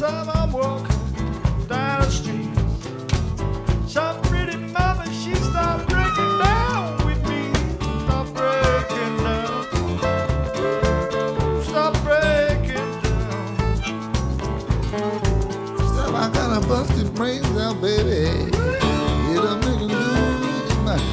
time I'm walking down the street, some pretty mama, she started breaking down with me. Stop breaking down. Stop breaking down. Stop, I gotta bust your brains out, baby. It'll make you lose your mind.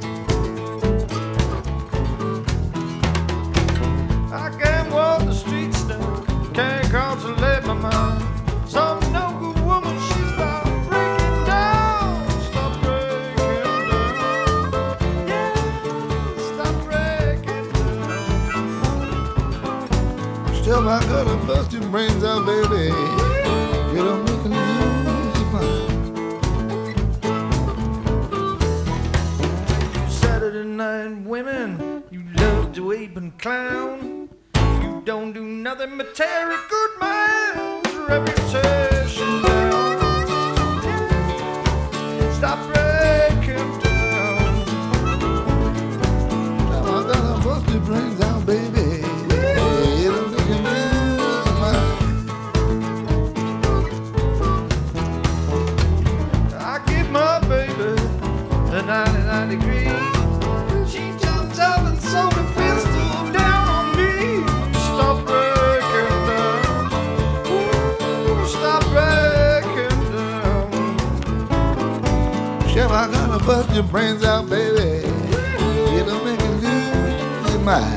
I can't walk the streets now, can't consolate my mind. Some no good woman, she started breaking down. Stop breaking down. Yeah, stop breaking down. Still, I gotta bust your brains out, baby. It'll make you lose your mind. Saturday night women, you love to ape and clown. You don't do nothing but tear a good man's reputation down. Stop breaking down. Now I gotta bust your brains out, baby. It'll make you lose your mind. I give my baby the 99 degrees. She jumps up and throws a pistol down on me. Stop breaking down. Ooh, stop breaking down. Chef, I gotta bust your brains out, baby. It'll make you lose your mind.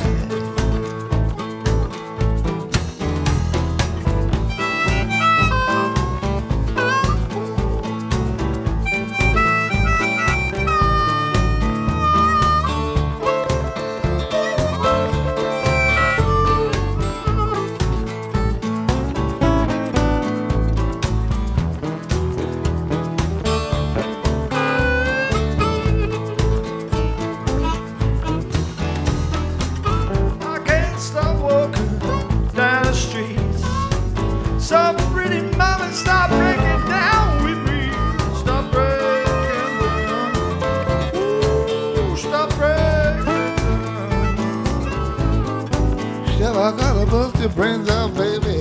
I can't stop walking down the streets. Some pretty mama, stop breaking down with me. Stop breaking down. Ooh, stop breaking down. Chef, I gotta bust your brains out, baby.